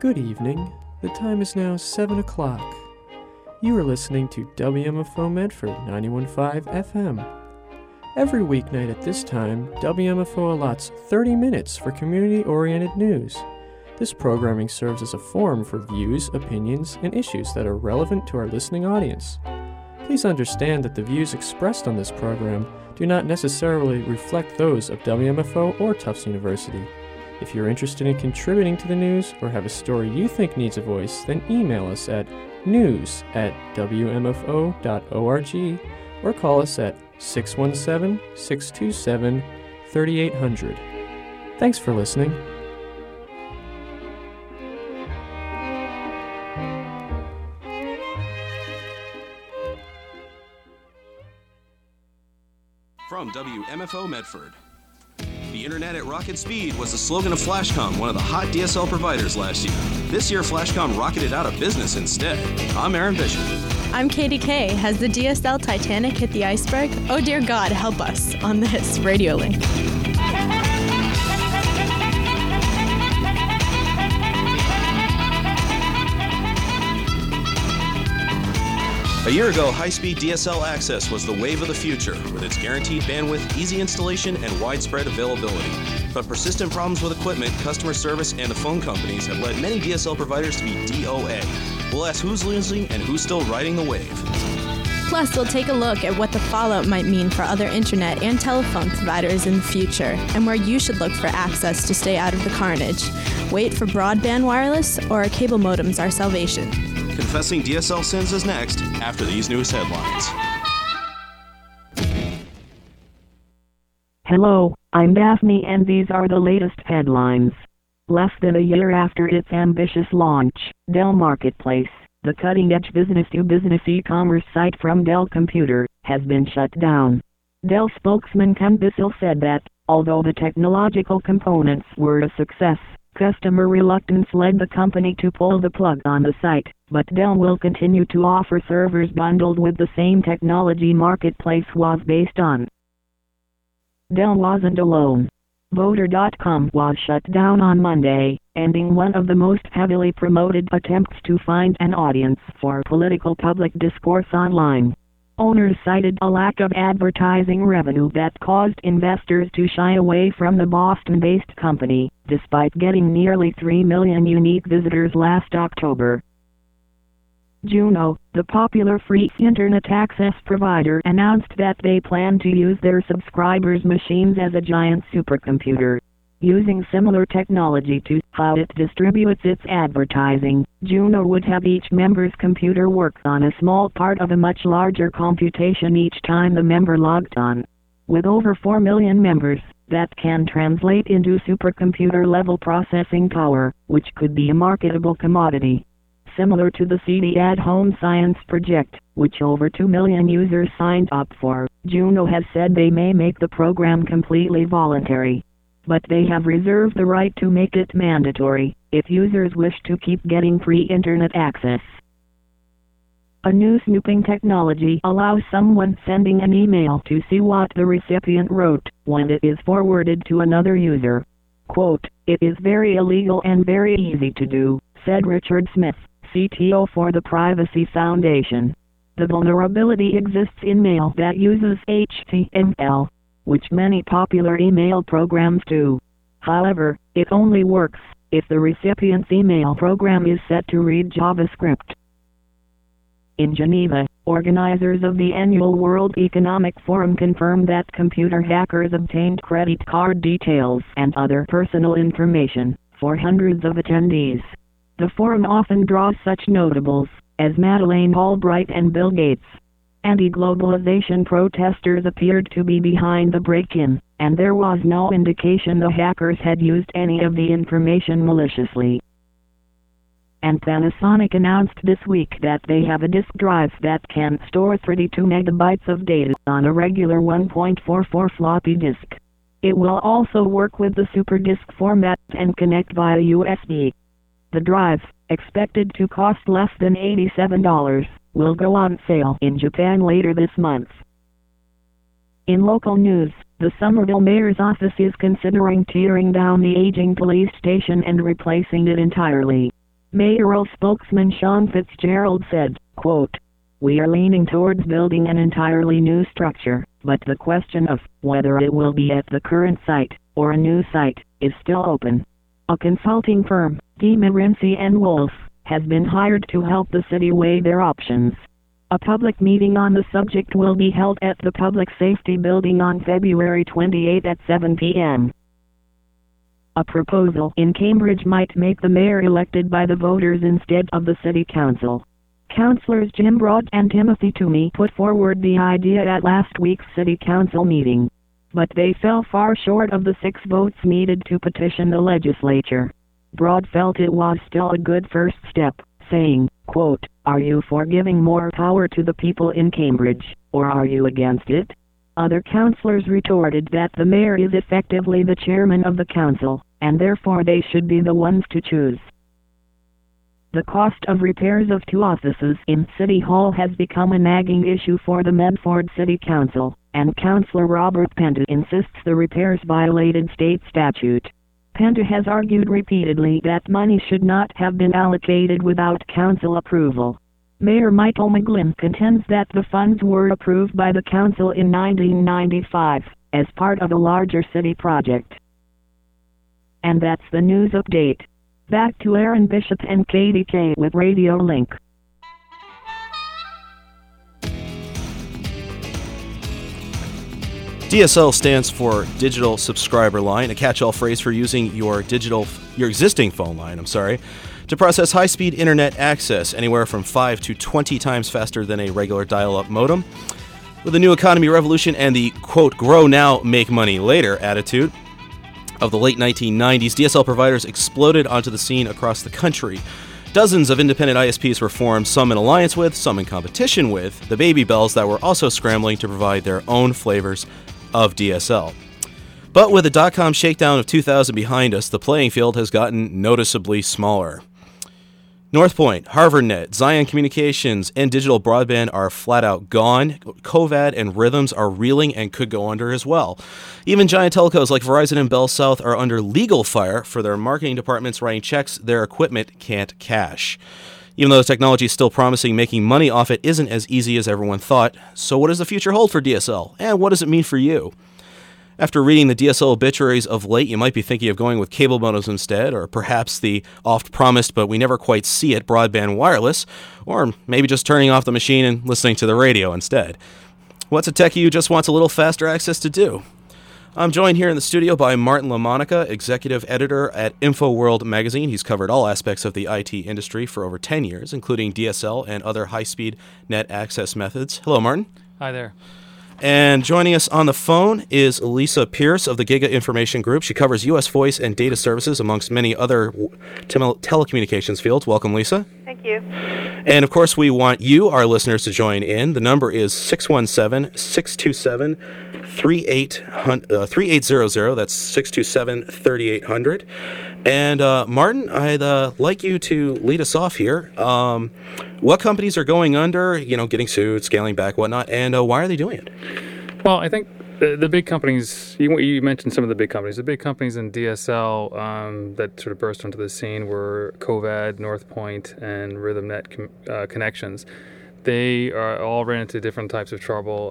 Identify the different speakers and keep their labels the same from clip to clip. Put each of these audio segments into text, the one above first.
Speaker 1: Good evening. The time is now 7 o'clock. You are listening to WMFO Medford 91.5 FM. Every weeknight at this time, WMFO allots 30 minutes for community-oriented news. This programming serves as a forum for views, opinions, and issues that are relevant to our listening audience. Please understand that the views expressed on this program do not necessarily reflect those of WMFO or Tufts University. If you're interested in contributing to the news or have a story you think needs a voice, then email us at news@wmfo.org or call us at 617-627-3800. Thanks for listening.
Speaker 2: From WMFO Medford. The internet at rocket speed was the slogan of Flashcom, one of the hot DSL providers last year. This year, Flashcom rocketed out of business instead. I'm Aaron Bishop.
Speaker 3: I'm Katie Kay. Has the DSL Titanic hit the iceberg? Oh dear God, help us on this radio link.
Speaker 2: A year ago, high-speed DSL access was the wave of the future, with its guaranteed bandwidth, easy installation, and widespread availability. But persistent problems with equipment, customer service, and the phone companies have led many DSL providers to be DOA. We'll ask who's losing and who's still riding the wave.
Speaker 3: Plus, we'll take a look at what the fallout might mean for other internet and telephone providers in the future, and where you should look for access to stay out of the carnage. Wait for broadband wireless, or are cable modems our salvation?
Speaker 2: Confessing DSL sins is next, after these news headlines.
Speaker 4: Hello, I'm Daphne and these are the latest headlines. Less than a year after its ambitious launch, Dell Marketplace, the cutting-edge business-to-business e-commerce site from Dell Computer, has been shut down. Dell spokesman Ken Bissell said that, although the technological components were a success, customer reluctance led the company to pull the plug on the site, but Dell will continue to offer servers bundled with the same technology Marketplace was based on. Dell wasn't alone. Voter.com was shut down on Monday, ending one of the most heavily promoted attempts to find an audience for political public discourse online. Owners cited a lack of advertising revenue that caused investors to shy away from the Boston-based company, despite getting nearly 3 million unique visitors last October. Juno, the popular free internet access provider, announced that they plan to use their subscribers' machines as a giant supercomputer. Using similar technology to how it distributes its advertising, Juno would have each member's computer work on a small part of a much larger computation each time the member logged on. With over 4 million members, that can translate into supercomputer-level processing power, which could be a marketable commodity. Similar to the CD at-home science project, which over 2 million users signed up for, Juno has said they may make the program completely voluntary. But they have reserved the right to make it mandatory, if users wish to keep getting free internet access. A new snooping technology allows someone sending an email to see what the recipient wrote when it is forwarded to another user. Quote, "It is very illegal and very easy to do," said Richard Smith, CTO for the Privacy Foundation. The vulnerability exists in mail that uses HTML, which many popular email programs do. However, it only works if the recipient's email program is set to read JavaScript. In Geneva, organizers of the annual World Economic Forum confirmed that computer hackers obtained credit card details and other personal information for hundreds of attendees. The forum often draws such notables as Madeleine Albright and Bill Gates. Anti-globalization protesters appeared to be behind the break-in, and there was no indication the hackers had used any of the information maliciously. And Panasonic announced this week that they have a disk drive that can store 32 megabytes of data on a regular 1.44 floppy disk. It will also work with the SuperDisk format and connect via USB. The drive, expected to cost less than $87, will go on sale in Japan later this month. In local news, the Somerville mayor's office is considering tearing down the aging police station and replacing it entirely. Mayoral spokesman Sean Fitzgerald said, quote, "We are leaning towards building an entirely new structure, but the question of whether it will be at the current site or a new site is still open." A consulting firm, DeMarinci and Wolf, has been hired to help the city weigh their options. A public meeting on the subject will be held at the Public Safety Building on February 28 at 7 p.m. A proposal in Cambridge might make the mayor elected by the voters instead of the city council. Councillors Jim Broad and Timothy Toomey put forward the idea at last week's city council meeting, but they fell far short of the 6 votes needed to petition the legislature. Broad felt it was still a good first step, saying, quote, "Are you for giving more power to the people in Cambridge, or are you against it?" Other councillors retorted that the mayor is effectively the chairman of the council, and therefore they should be the ones to choose. The cost of repairs of 2 offices in City Hall has become a nagging issue for the Medford City Council, and Councillor Robert Penta insists the repairs violated state statute. Penta has argued repeatedly that money should not have been allocated without council approval. Mayor Michael McGlynn contends that the funds were approved by the council in 1995, as part of a larger city project. And that's the news update. Back to Aaron Bishop and Katie Kay with Radio Link.
Speaker 2: DSL stands for Digital Subscriber Line, a catch-all phrase for using your existing phone line, to process high-speed internet access anywhere from 5 to 20 times faster than a regular dial-up modem. With the new economy revolution and the, quote, grow now, make money later attitude of the late 1990s, DSL providers exploded onto the scene across the country. Dozens of independent ISPs were formed, some in alliance with, some in competition with, the Baby Bells that were also scrambling to provide their own flavors of DSL. But with the dot-com shakedown of 2000 behind us, the playing field has gotten noticeably smaller. Northpoint, HarvardNet, Zion Communications, and digital broadband are flat out gone. Covad and Rhythms are reeling and could go under as well. Even giant telcos like Verizon and Bell South are under legal fire for their marketing departments writing checks their equipment can't cash. Even though the technology is still promising, making money off it isn't as easy as everyone thought. So what does the future hold for DSL? And what does it mean for you? After reading the DSL obituaries of late, you might be thinking of going with cable modems instead, or perhaps the oft-promised but we never quite see it broadband wireless, or maybe just turning off the machine and listening to the radio instead. What's a techie who just wants a little faster access to do? I'm joined here in the studio by Martin LaMonica, executive editor at InfoWorld magazine. He's covered all aspects of the IT industry for over 10 years, including DSL and other high-speed net access methods. Hello, Martin.
Speaker 5: Hi there.
Speaker 2: And joining us on the phone is Lisa Pierce of the Giga Information Group. She covers U.S. voice and data services amongst many other telecommunications fields. Welcome, Lisa.
Speaker 6: Thank you.
Speaker 2: And, of course, we want you, our listeners, to join in. The number is 617-627-3800. That's 627-3800. And, Martin, I'd like you to lead us off here. What companies are going under, getting sued, scaling back, whatnot, and why are they doing it?
Speaker 5: Well, I think the big companies, you mentioned some of the big companies. The big companies in DSL that sort of burst onto the scene were Covad, Northpoint, and RhythmNet Connections. They all ran into different types of trouble.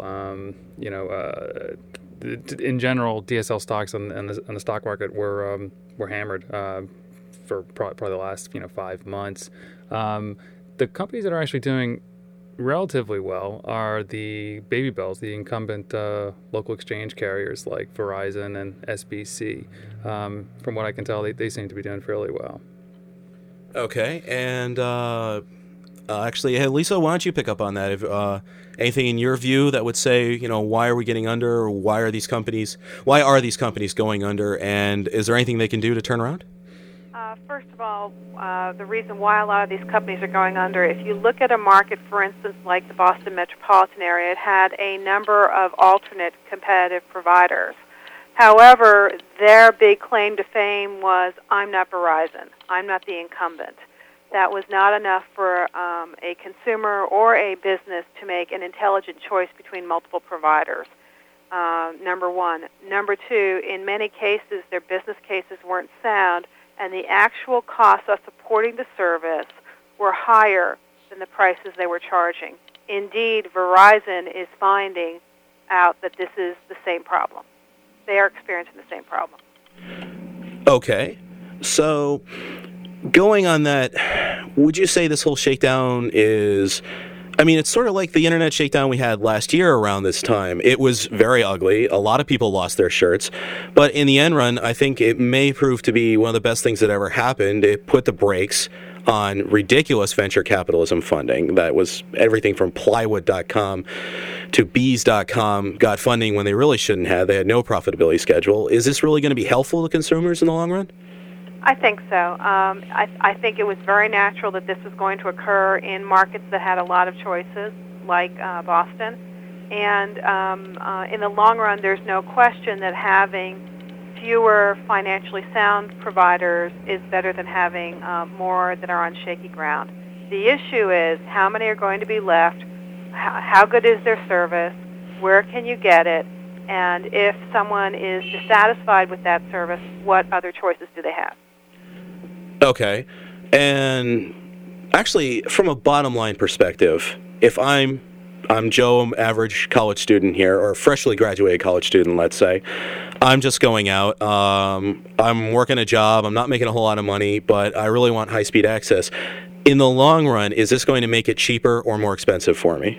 Speaker 5: In general, DSL stocks on the stock market were hammered for probably the last 5 months. The companies that are actually doing relatively well are the Baby Bells, the incumbent local exchange carriers like Verizon and SBC. From what I can tell, they seem to be doing fairly well.
Speaker 2: Okay, and actually, hey, Lisa, why don't you pick up on that? If anything in your view that would say, why are we getting under, or why are these companies going under, and is there anything they can do to turn around?
Speaker 6: First of all, the reason why a lot of these companies are going under, if you look at a market, for instance, like the Boston metropolitan area, it had a number of alternate competitive providers. However, their big claim to fame was, I'm not Verizon, I'm not the incumbent. That was not enough for a consumer or a business to make an intelligent choice between multiple providers. Number one. Number two, in many cases, their business cases weren't sound and the actual costs of supporting the service were higher than the prices they were charging. Indeed, Verizon is finding out that this is the same problem. They are experiencing the same problem.
Speaker 2: Okay. So, going on that, would you say this whole shakedown is... I mean, it's sort of like the internet shakedown we had last year around this time. It was very ugly. A lot of people lost their shirts. But in the end run, I think it may prove to be one of the best things that ever happened. It put the brakes on ridiculous venture capitalism funding. That was everything from plywood.com to bees.com got funding when they really shouldn't have. They had no profitability schedule. Is this really going to be helpful to consumers in the long run?
Speaker 6: I think so. I think it was very natural that this was going to occur in markets that had a lot of choices, like Boston. And in the long run, there's no question that having fewer financially sound providers is better than having more that are on shaky ground. The issue is how many are going to be left, how good is their service, where can you get it, and if someone is dissatisfied with that service, what other choices do they have?
Speaker 2: Okay. And actually, from a bottom line perspective, if I'm Joe, average college student here, or freshly graduated college student, let's say, I'm just going out, I'm working a job, I'm not making a whole lot of money, but I really want high-speed access. In the long run, is this going to make it cheaper or more expensive for me?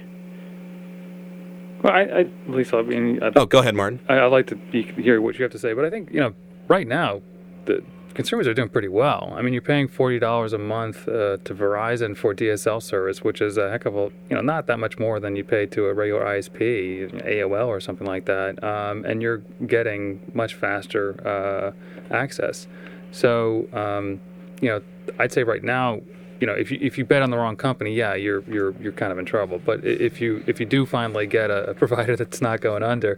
Speaker 5: Well, Lisa, I mean...
Speaker 2: go ahead, Martin.
Speaker 5: I'd like to hear what you have to say, but I think, right now, the consumers are doing pretty well. I mean, you're paying $40 a month to Verizon for DSL service, which is a heck of a, not that much more than you pay to a regular ISP, AOL or something like that, and you're getting much faster access. So, I'd say right now, if you bet on the wrong company, yeah, you're kind of in trouble. But if you do finally get a provider that's not going under,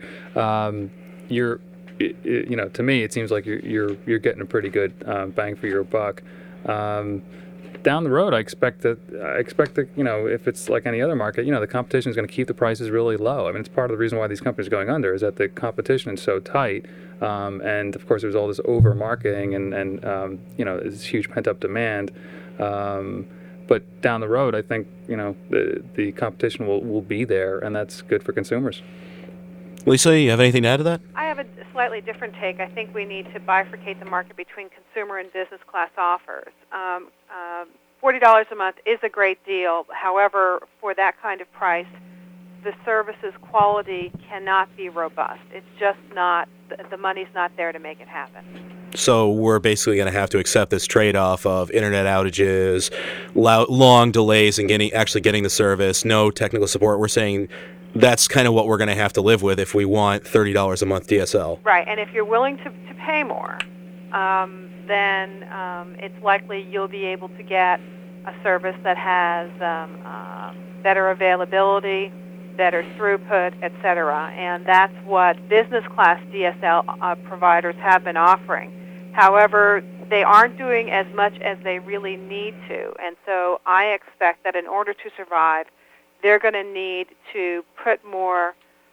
Speaker 5: to me, it seems like you're getting a pretty good bang for your buck. Down the road, I expect that if it's like any other market, the competition is going to keep the prices really low. I mean, it's part of the reason why these companies are going under is that the competition is so tight, and of course there's all this over marketing and this huge pent up demand. But down the road, I think the competition will be there, and that's good for consumers.
Speaker 2: Lisa, you have anything to add to that?
Speaker 6: I have a slightly different take. I think we need to bifurcate the market between consumer and business class offers. $40 a month is a great deal. However, for that kind of price, the service's quality cannot be robust. It's just not, the money's not there to make it happen.
Speaker 2: So we're basically going to have to accept this trade-off of internet outages, long delays in getting the service, no technical support. We're saying that's kind of what we're going to have to live with if we want $30 a month DSL.
Speaker 6: Right, and if you're willing to pay more, then it's likely you'll be able to get a service that has better availability, better throughput, etc. And that's what business class DSL providers have been offering. However, they aren't doing as much as they really need to, and so I expect that in order to survive, they're going to need to put more,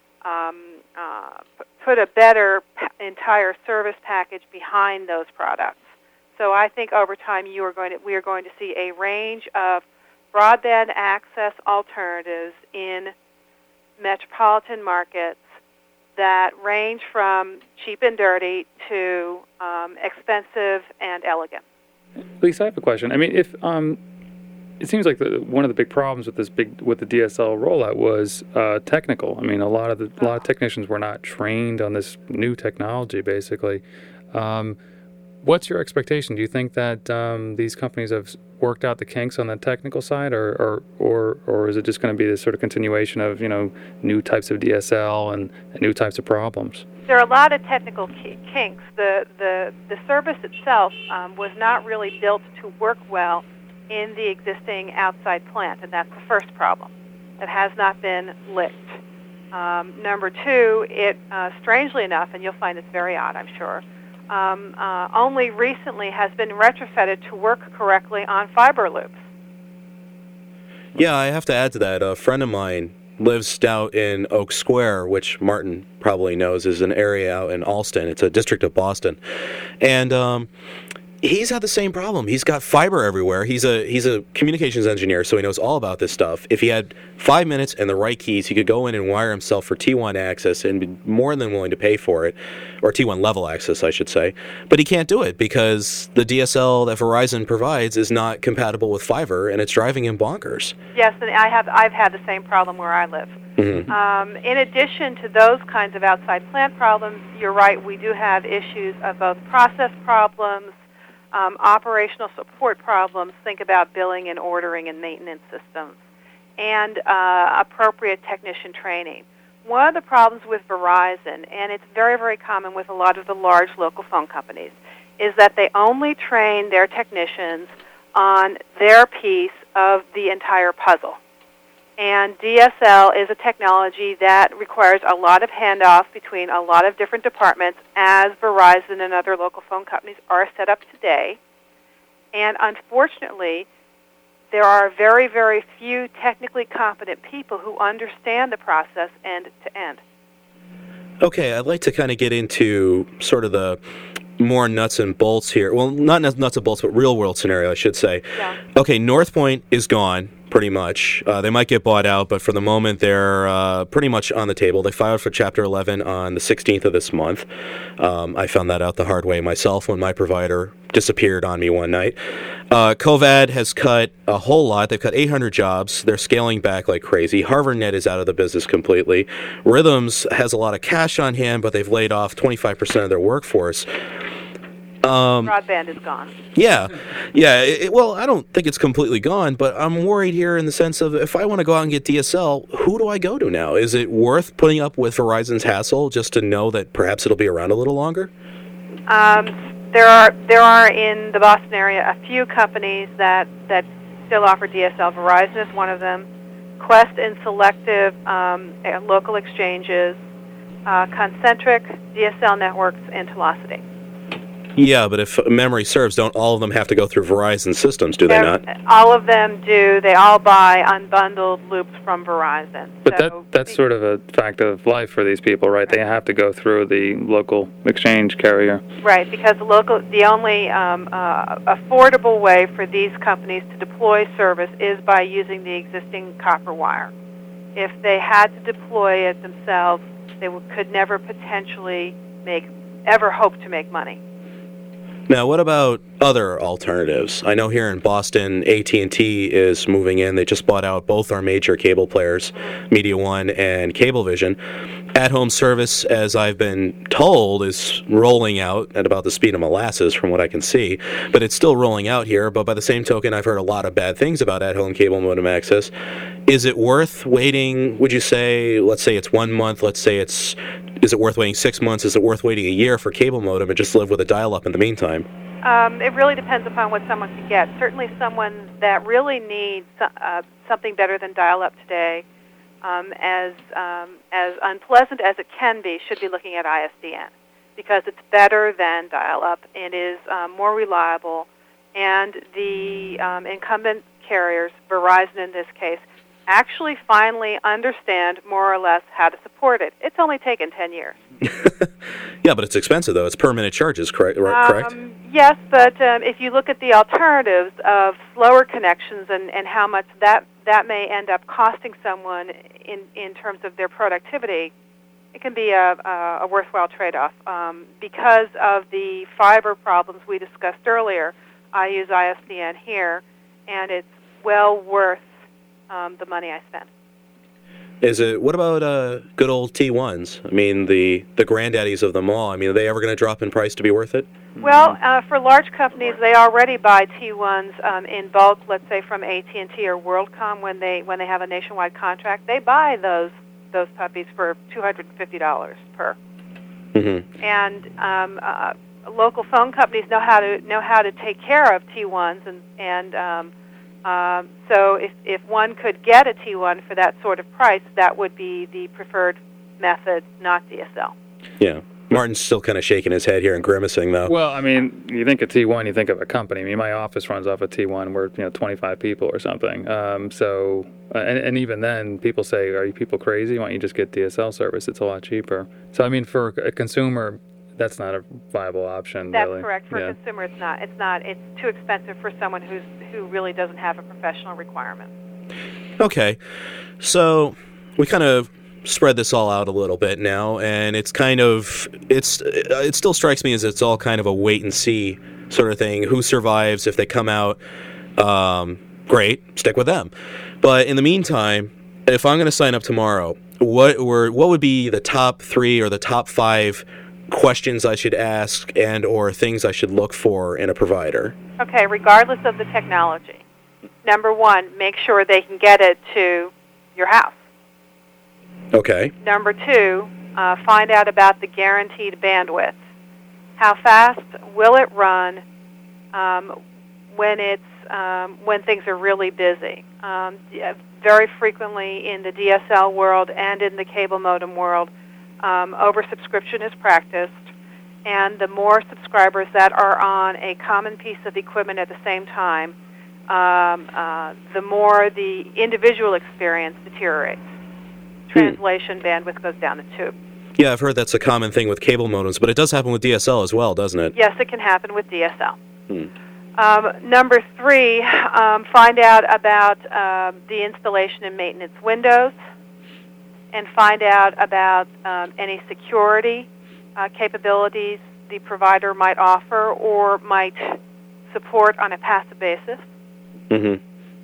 Speaker 6: put a better entire service package behind those products. So I think over time we are going to see a range of broadband access alternatives in metropolitan markets that range from cheap and dirty to expensive and elegant.
Speaker 5: Lisa, I have a question. I mean, if it seems like one of the big problems with the DSL rollout was technical. I mean, a lot of technicians were not trained on this new technology, basically. What's your expectation? Do you think that these companies have worked out the kinks on the technical side, or is it just going to be this sort of continuation of new types of DSL and new types of problems?
Speaker 6: There are a lot of technical kinks. The service itself was not really built to work well in the existing outside plant, and that's the first problem. It has not been licked. Number two, it strangely enough, and you'll find this very odd, I'm sure, only recently has been retrofitted to work correctly on fiber loops.
Speaker 2: Yeah, I have to add to that. A friend of mine lives out in Oak Square, which Martin probably knows is an area out in Allston. It's a district of Boston. And he's had the same problem. He's got fiber everywhere. He's a communications engineer, so he knows all about this stuff. If he had 5 minutes and the right keys, he could go in and wire himself for T1 access and be more than willing to pay for it, or T1 level access, I should say. But he can't do it because the DSL that Verizon provides is not compatible with fiber, and it's driving him bonkers.
Speaker 6: Yes, and I've had the same problem where I live.
Speaker 2: Mm-hmm.
Speaker 6: In addition to those kinds of outside plant problems, you're right, we do have issues of both process problems, operational support problems, think about billing and ordering and maintenance systems, and appropriate technician training. One of the problems with Verizon, and it's very, very common with a lot of the large local phone companies, is that they only train their technicians on their piece of the entire puzzle. And DSL is a technology that requires a lot of handoff between a lot of different departments, as Verizon and other local phone companies are set up today. And unfortunately, there are very, very few technically competent people who understand the process end to end.
Speaker 2: Okay, I'd like to kind of get into sort of the more nuts and bolts here. Well, not nuts and bolts, but real-world scenario, I should say.
Speaker 6: Yeah.
Speaker 2: Okay, North Point is gone, pretty much. They might get bought out, but for the moment, they're pretty much on the table. They filed for Chapter 11 on the 16th of this month. I found that out the hard way myself when my provider disappeared on me one night. Covad has cut a whole lot. They've cut 800 jobs. They're scaling back like crazy. HarvardNet is out of the business completely. Rhythms has a lot of cash on hand, but they've laid off 25% of their workforce.
Speaker 6: Broadband is gone.
Speaker 2: Yeah. Well, I don't think it's completely gone, but I'm worried here in the sense of if I want to go out and get DSL, who do I go to now? Is it worth putting up with Verizon's hassle just to know that perhaps it'll be around a little longer?
Speaker 6: There are in the Boston area a few companies that still offer DSL. Verizon is one of them. Quest and Selective local exchanges, Concentric, DSL Networks, and Telocity.
Speaker 2: Yeah, but if memory serves, don't all of them have to go through Verizon systems, do they not?
Speaker 6: All of them do. They all buy unbundled loops from Verizon.
Speaker 5: But that's sort of a fact of life for these people, right? They have to go through the local exchange carrier.
Speaker 6: Right, because the only affordable way for these companies to deploy service is by using the existing copper wire. If they had to deploy it themselves, they could never potentially ever hope to make money.
Speaker 2: Now, what about other alternatives? I know here in Boston, AT&T is moving in. They just bought out both our major cable players, Media One and Cablevision. At-home service, as I've been told, is rolling out at about the speed of molasses from what I can see. But it's still rolling out here. But by the same token, I've heard a lot of bad things about at-home cable modem access. Is it worth waiting, would you say, let's say it's 1 month, is it worth waiting 6 months? Is it worth waiting a year for cable modem and just live with a dial-up in the meantime?
Speaker 6: It really depends upon what someone can get. Certainly someone that really needs something better than dial-up today, as unpleasant as it can be, should be looking at ISDN because it's better than dial-up. It is more reliable, and the incumbent carriers, Verizon in this case, actually finally understand more or less how to support it. It's only taken 10 years.
Speaker 2: Yeah, but it's expensive, though. It's per minute charges, correct?
Speaker 6: Yes, but if you look at the alternatives of slower connections and how much that may end up costing someone in terms of their productivity, it can be a worthwhile trade-off. Because of the fiber problems we discussed earlier, I use ISDN here, and it's well worth the money I spent.
Speaker 2: What about good old T1s? I mean, the granddaddies of them all. I mean, are they ever going to drop in price to be worth it?
Speaker 6: Well, for large companies, they already buy T1s in bulk. Let's say from AT&T or WorldCom when they have a nationwide contract, they buy those puppies for $250 per.
Speaker 2: Mm-hmm.
Speaker 6: And local phone companies know how to take care of T1s and so if one could get a T1 for that sort of price, that would be the preferred method, not DSL.
Speaker 2: Yeah. Martin's still kind of shaking his head here and grimacing, though.
Speaker 5: Well, I mean, you think of T1, you think of a company. I mean, my office runs off a T1. We're 25 people or something. And even then, people say, "Are you people crazy? Why don't you just get DSL service? It's a lot cheaper." So, I mean, for a consumer, that's not a viable option.
Speaker 6: That's
Speaker 5: really.
Speaker 6: correct. For
Speaker 5: Yeah.
Speaker 6: a consumer, it's not. It's not. It's too expensive for someone who really doesn't have a professional requirement.
Speaker 2: Okay, so we kind of spread this all out a little bit now, and it still strikes me as it's all kind of a wait and see sort of thing. Who survives? If they come out, great, stick with them. But in the meantime, if I'm going to sign up tomorrow, what would be the top 3 or the top 5 questions I should ask and or things I should look for in a provider?
Speaker 6: Okay, regardless of the technology. Number 1, make sure they can get it to your house.
Speaker 2: Okay.
Speaker 6: Number 2, find out about the guaranteed bandwidth. How fast will it run when things are really busy? Very frequently in the DSL world and in the cable modem world, oversubscription is practiced, and the more subscribers that are on a common piece of equipment at the same time, the more the individual experience deteriorates. Translation bandwidth goes down the tube.
Speaker 2: Yeah, I've heard that's a common thing with cable modems, but it does happen with DSL as well, doesn't it?
Speaker 6: Yes, it can happen with DSL. Number 3, find out about the installation and maintenance windows, and find out about any security capabilities the provider might offer or might support on a passive basis.
Speaker 2: Mm-hmm.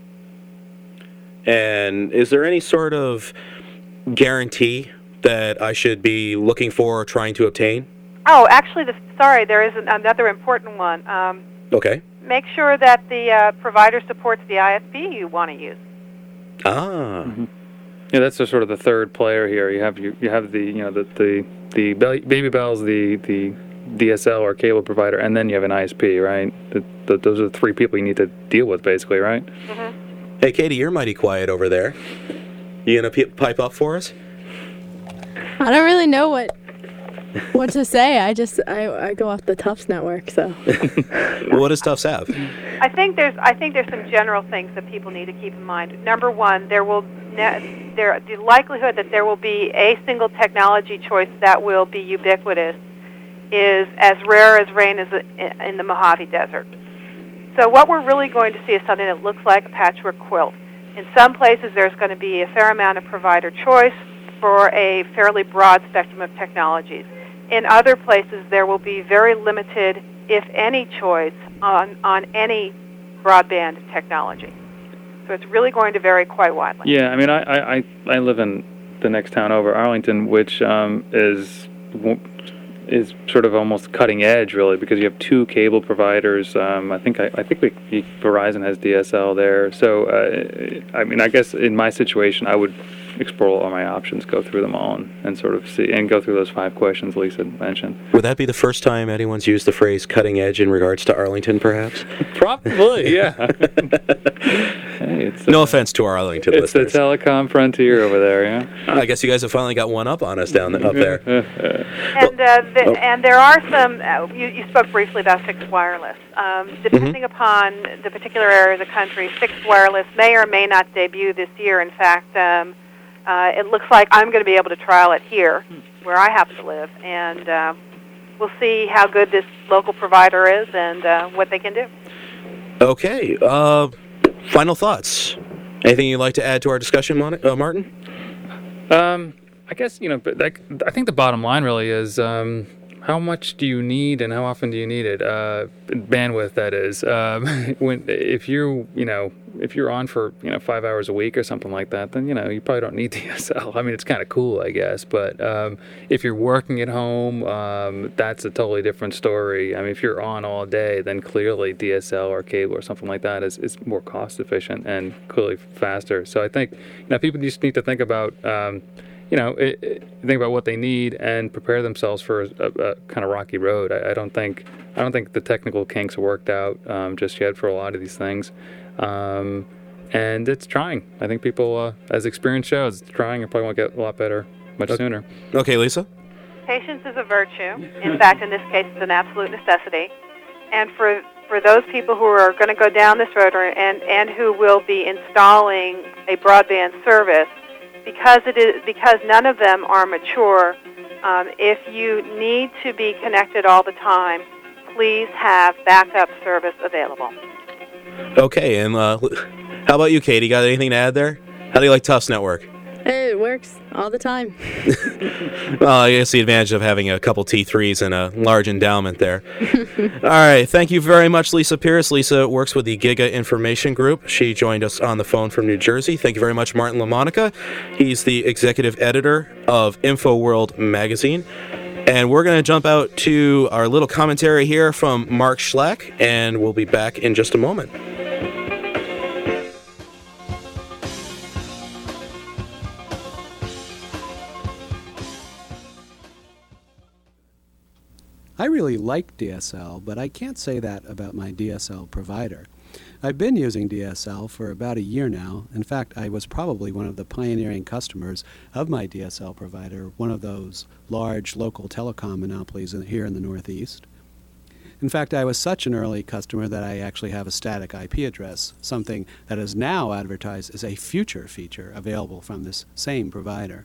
Speaker 2: And is there any sort of guarantee that I should be looking for or trying to obtain?
Speaker 6: Oh, actually, there is another important one.
Speaker 2: Okay.
Speaker 6: Make sure that the provider supports the ISP you want to use.
Speaker 2: Ah.
Speaker 5: Mm-hmm. Yeah, that's sort of the third player here. You have the Baby Bell's the DSL or cable provider, and then you have an ISP, right? Those are the 3 people you need to deal with, basically, right?
Speaker 6: Mm-hmm.
Speaker 2: Hey, Katie, you're mighty quiet over there. You gonna pipe up for us?
Speaker 3: I don't really know what to say. I go off the Tufts network, so.
Speaker 2: What does Tufts have?
Speaker 6: I think there's some general things that people need to keep in mind. Number 1, the likelihood that there will be a single technology choice that will be ubiquitous is as rare as rain in the Mojave Desert. So what we're really going to see is something that looks like a patchwork quilt. In some places, there's going to be a fair amount of provider choice for a fairly broad spectrum of technologies. In other places, there will be very limited, if any, choice on any broadband technology. So it's really going to vary quite widely.
Speaker 5: Yeah, I mean, I live in the next town over, Arlington, which is sort of almost cutting edge, really, because you have 2 cable providers. I think Verizon has DSL there. So, I mean, I guess in my situation, I would explore all my options, go through them all, and sort of see and go through those 5 questions Lisa mentioned.
Speaker 2: Would that be the first time anyone's used the phrase "cutting edge" in regards to Arlington, perhaps?
Speaker 5: Probably, yeah. Hey,
Speaker 2: no offense to our Arlington listeners.
Speaker 5: It's the telecom frontier over there, yeah.
Speaker 2: I guess you guys have finally got one up on us up there.
Speaker 6: And there are some. You spoke briefly about fixed wireless. Depending upon the particular area of the country, fixed wireless may or may not debut this year. In fact, it looks like I'm going to be able to trial it here, where I happen to live, and we'll see how good this local provider is and what they can do.
Speaker 2: Okay. Final thoughts. Anything you'd like to add to our discussion, Martin?
Speaker 5: I guess, I think the bottom line really is how much do you need and how often do you need it? Bandwidth, that is. If you're on for 5 hours a week or something like that, then you probably don't need DSL. I mean, it's kind of cool, I guess, but if you're working at home, that's a totally different story. I mean, if you're on all day, then clearly DSL or cable or something like that is more cost efficient and clearly faster. So I think people just need to think about think about what they need and prepare themselves for a kind of rocky road. I don't think the technical kinks are worked out just yet for a lot of these things, and it's trying. I think people, as experience shows, it's trying and probably won't get a lot better much sooner.
Speaker 2: Okay, Lisa?
Speaker 6: Patience is a virtue. In fact, in this case, it's an absolute necessity. And for those people who are going to go down this road and who will be installing a broadband service, because none of them are mature If you need to be connected all the time, please have backup service available.
Speaker 2: Okay, and how about you, Katie? Got anything to add there? How do you like Tufts Network?
Speaker 3: It works all the time.
Speaker 2: Well, I guess the advantage of having a couple T3s and a large endowment there. All right, thank you very much, Lisa Pierce. Lisa works with the Giga Information Group. She joined us on the phone from New Jersey. Thank you very much, Martin LaMonica. He's the executive editor of InfoWorld magazine. And we're going to jump out to our little commentary here from Mark Schlack, and we'll be back in just a moment.
Speaker 7: I really like DSL, but I can't say that about my DSL provider. I've been using DSL for about a year now. In fact, I was probably one of the pioneering customers of my DSL provider, one of those large local telecom monopolies here in the Northeast. In fact, I was such an early customer that I actually have a static IP address, something that is now advertised as a future feature available from this same provider.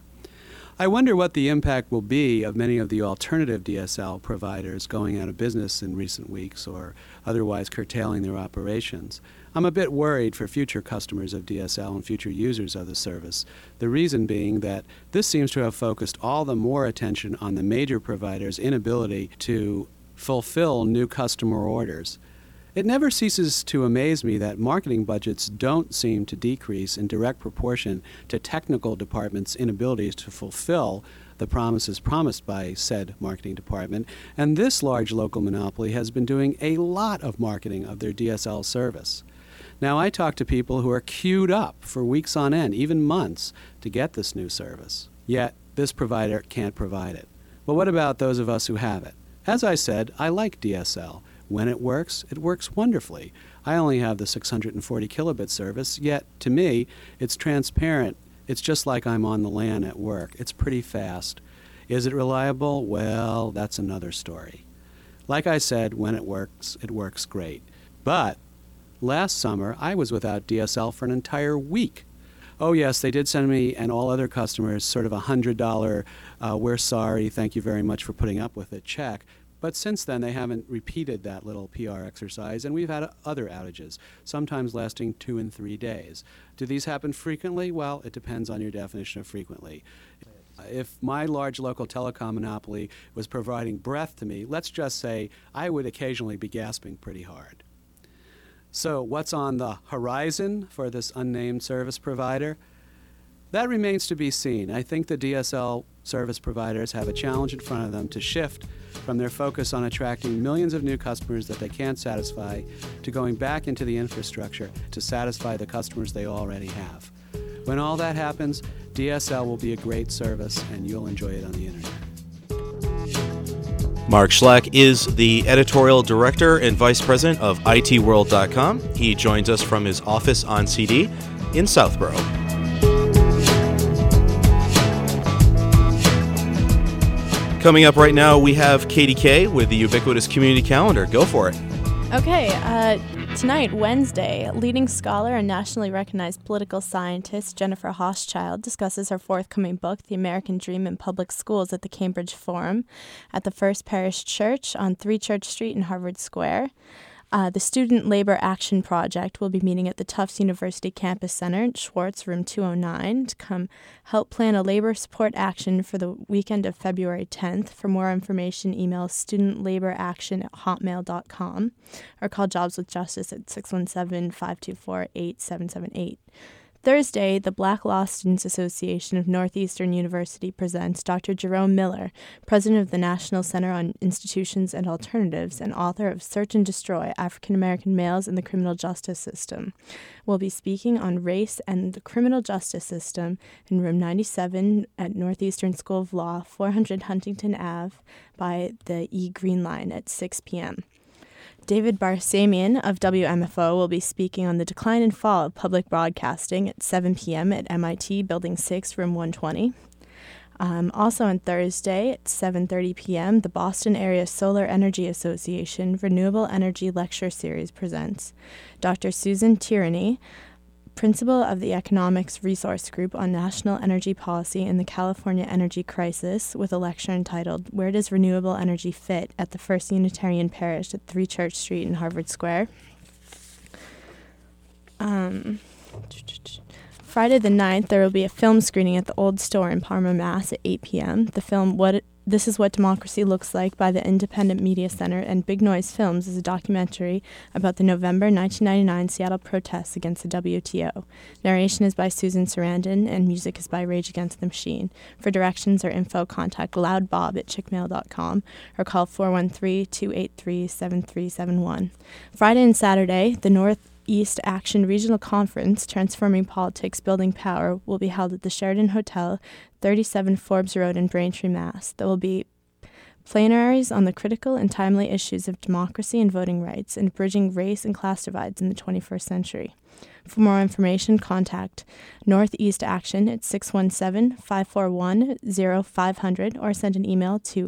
Speaker 7: I wonder what the impact will be of many of the alternative DSL providers going out of business in recent weeks or otherwise curtailing their operations. I'm a bit worried for future customers of DSL and future users of the service, the reason being that this seems to have focused all the more attention on the major providers' inability to fulfill new customer orders. It never ceases to amaze me that marketing budgets don't seem to decrease in direct proportion to technical departments' inabilities to fulfill the promises promised by said marketing department, and this large local monopoly has been doing a lot of marketing of their DSL service. Now, I talk to people who are queued up for weeks on end, even months, to get this new service. Yet, this provider can't provide it. But what about those of us who have it? As I said, I like DSL. When it works wonderfully. I only have the 640 kilobit service, yet to me, it's transparent. It's just like I'm on the LAN at work. It's pretty fast. Is it reliable? Well, that's another story. Like I said, when it works great. But last summer, I was without DSL for an entire week. Oh yes, they did send me and all other customers sort of $100, we're sorry, thank you very much for putting up with it check. But since then, they haven't repeated that little PR exercise, and we've had other outages, sometimes lasting 2 and 3 days. Do these happen frequently? Well, it depends on your definition of frequently. If my large local telecom monopoly was providing breath to me, let's just say I would occasionally be gasping pretty hard. So what's on the horizon for this unnamed service provider? That remains to be seen. I think the DSL service providers have a challenge in front of them to shift from their focus on attracting millions of new customers that they can't satisfy to going back into the infrastructure to satisfy the customers they already have. When all that happens, DSL will be a great service and you'll enjoy it on the internet.
Speaker 2: Mark Schlack is the editorial director and vice president of ITWorld.com. He joins us from his office on CD in Southborough. Coming up right now, we have Katie Kay with the Ubiquitous Community Calendar. Go for it.
Speaker 3: Okay, tonight, Wednesday, leading scholar and nationally recognized political scientist Jennifer Hochschild discusses her forthcoming book, The American Dream in Public Schools, at the Cambridge Forum at the First Parish Church on 3 Church Street in Harvard Square. The Student Labor Action Project will be meeting at the Tufts University Campus Center, Schwartz, room 209, to come help plan a labor support action for the weekend of February 10th. For more information, email studentlaboraction@hotmail.com or call Jobs with Justice at 617-524-8778. Thursday, the Black Law Students Association of Northeastern University presents Dr. Jerome Miller, president of the National Center on Institutions and Alternatives and author of Search and Destroy: African American Males in the Criminal Justice System. Will be speaking on race and the criminal justice system in room 97 at Northeastern School of Law, 400 Huntington Ave by the E Green Line at 6 p.m. David Barsamian of WMFO will be speaking on the decline and fall of public broadcasting at 7 p.m. at MIT, Building 6, Room 120. Also on Thursday at 7:30 p.m., the Boston Area Solar Energy Association Renewable Energy Lecture Series presents Dr. Susan Tierney, principal of the Economics Resource Group on National Energy Policy in the California Energy Crisis, with a lecture entitled Where Does Renewable Energy Fit at the First Unitarian Parish at 3 Church Street in Harvard Square. Friday the 9th, there will be a film screening at the Old Store in Parma, Mass. At 8 p.m. The film This Is What Democracy Looks Like by the Independent Media Center and Big Noise Films is a documentary about the November 1999 Seattle protests against the WTO. Narration is by Susan Sarandon, and music is by Rage Against the Machine. For directions or info, contact loudbob@chickmail.com or call 413-283-7371. Friday and Saturday, the Northeast Action Regional Conference, Transforming Politics, Building Power, will be held at the Sheraton Hotel, 37 Forbes Road in Braintree, Mass. There will be plenaries on the critical and timely issues of democracy and voting rights and bridging race and class divides in the 21st century. For more information, contact Northeast Action at 617-541-0500 or send an email to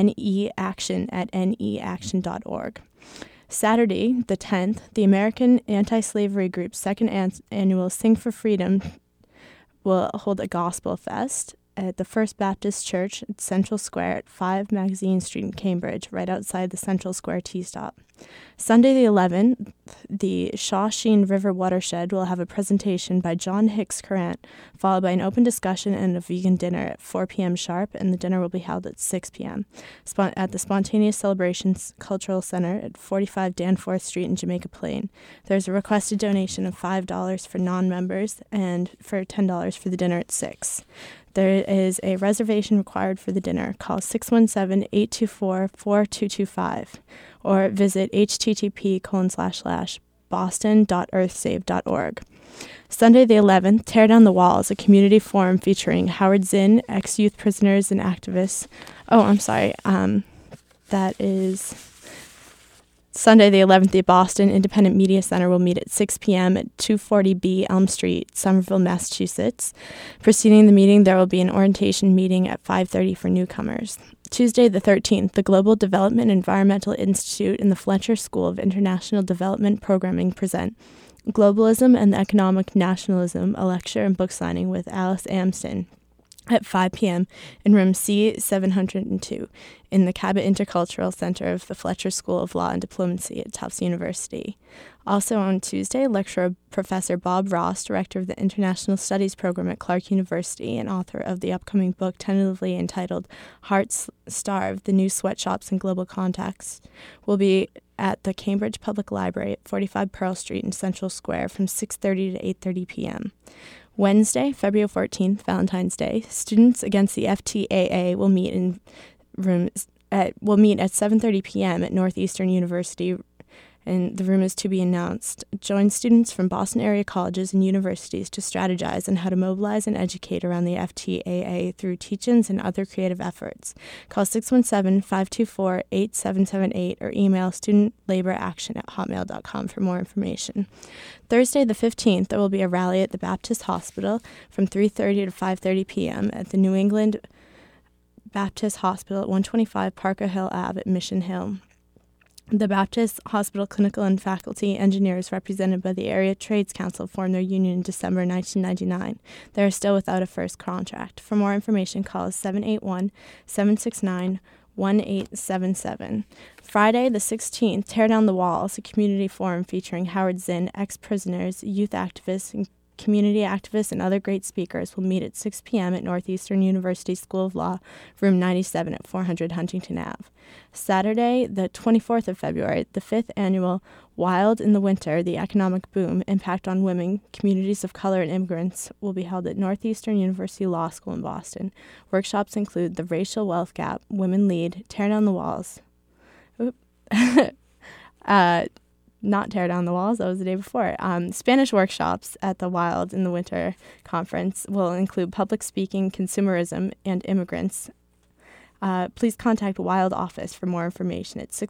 Speaker 3: neaction@neaction.org. Saturday, the 10th, the American Anti-Slavery Group's second annual Sing for Freedom will hold a gospel fest at the First Baptist Church at Central Square at 5 Magazine Street in Cambridge, right outside the Central Square T-Stop. Sunday the 11th, the Shawsheen River Watershed will have a presentation by John Hicks Courant, followed by an open discussion and a vegan dinner at 4 p.m. sharp, and the dinner will be held at 6 p.m. At the Spontaneous Celebrations Cultural Center at 45 Danforth Street in Jamaica Plain. There's a requested donation of $5 for non-members and for $10 for the dinner at 6. There is a reservation required for the dinner. Call 617-824-4225 or visit http://boston.earthsave.org. Sunday the 11th, Tear Down the Walls, a community forum featuring Howard Zinn, ex-youth prisoners and activists. That is Sunday the 11th, the Boston Independent Media Center will meet at 6 p.m. at 240B Elm Street, Somerville, Massachusetts. Preceding the meeting, there will be an orientation meeting at 5:30 for newcomers. Tuesday the 13th, the Global Development Environmental Institute and the Fletcher School of International Development Programming present Globalism and Economic Nationalism, a lecture and book signing with Alice Amston at 5 p.m. in room C702 in the Cabot Intercultural Center of the Fletcher School of Law and Diplomacy at Tufts University. Also on Tuesday, lecturer Professor Bob Ross, director of the International Studies program at Clark University and author of the upcoming book tentatively entitled Hearts Starved, The New Sweatshops in Global Context, will be at the Cambridge Public Library at 45 Pearl Street in Central Square from 6:30 to 8:30 p.m. Wednesday, February 14th, Valentine's Day, students against the FTAA will meet at 7:30 p.m. at Northeastern University, and the room is to be announced. Join students from Boston area colleges and universities to strategize on how to mobilize and educate around the FTAA through teach-ins and other creative efforts. Call 617-524-8778 or email studentlaboraction@hotmail.com for more information. Thursday the 15th, there will be a rally at the Baptist Hospital from 3:30 to 5:30 p.m. at the New England Baptist Hospital at 125 Parker Hill Ave at Mission Hill. The Baptist Hospital clinical and faculty engineers represented by the Area Trades Council formed their union in December 1999. They are still without a first contract. For more information, call 781-769-1877. Friday the 16th, Tear Down the Walls, a community forum featuring Howard Zinn, ex-prisoners, youth activists, and community activists and other great speakers will meet at 6 p.m. at Northeastern University School of Law, room 97 at 400 Huntington Ave. Saturday, the 24th of February, the 5th annual Wild in the Winter, the Economic Boom, Impact on Women, Communities of Color and Immigrants will be held at Northeastern University Law School in Boston. Workshops include The Racial Wealth Gap, Women Lead, Tear Down the Walls. Not Tear Down the Walls, that was the day before. Spanish workshops at the Wild in the Winter conference will include public speaking, consumerism, and immigrants. Please contact Wild Office for more information at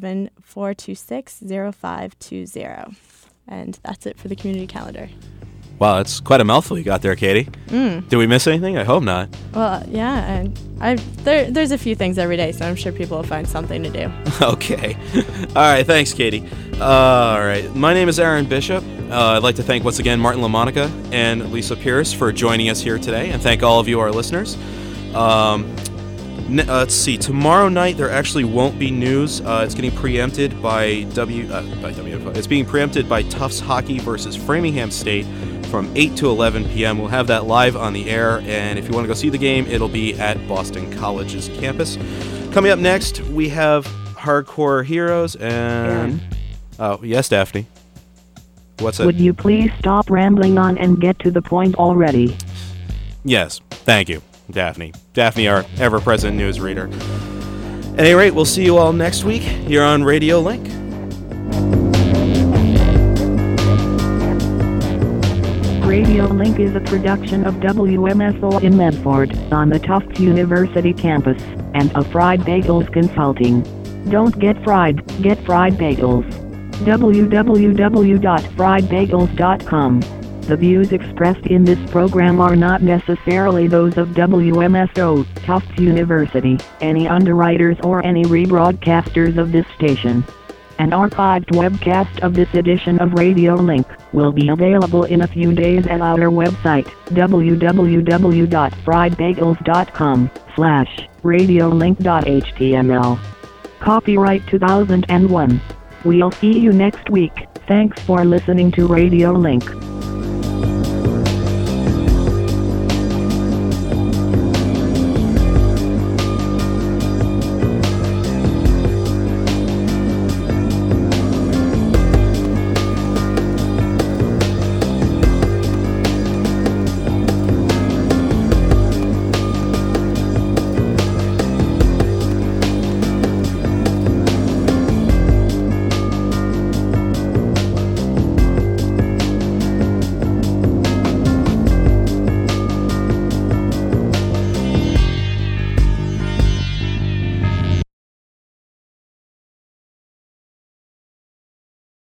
Speaker 3: 617-426-0520. And that's it for the community calendar.
Speaker 2: Wow, that's quite a mouthful you got there, Katie. Did we miss anything? I hope not.
Speaker 3: Well, yeah, and there's a few things every day, so I'm sure people will find something to do.
Speaker 2: Okay. All right, thanks, Katie. All right, my name is Aaron Bishop. I'd like to thank once again Martin LaMonica and Lisa Pierce for joining us here today, and thank all of you, our listeners. Let's see. Tomorrow night there actually won't be news. It's getting preempted by WFO. It's being preempted by Tufts Hockey versus Framingham State from 8 to 11 p.m. We'll have that live on the air, and if you want to go see the game, it'll be at Boston College's campus. Coming up next, we have Hardcore Heroes and... Oh, yes, Daphne. What's it?
Speaker 4: Would you please stop rambling on and get to the point already?
Speaker 2: Yes, thank you, Daphne. Daphne, our ever-present news reader. At any rate, we'll see you all next week here on Radio Link.
Speaker 4: Radio Link is a production of WMSO in Medford on the Tufts University campus and of Fried Bagels Consulting. Don't get fried, get fried bagels. www.friedbagels.com. The views expressed in this program are not necessarily those of WMSO, Tufts University, any underwriters or any rebroadcasters of this station. An archived webcast of this edition of Radio Link will be available in a few days at our website, www.friedbagels.com/radiolink.html. Copyright 2001. We'll see you next week. Thanks for listening to Radio Link.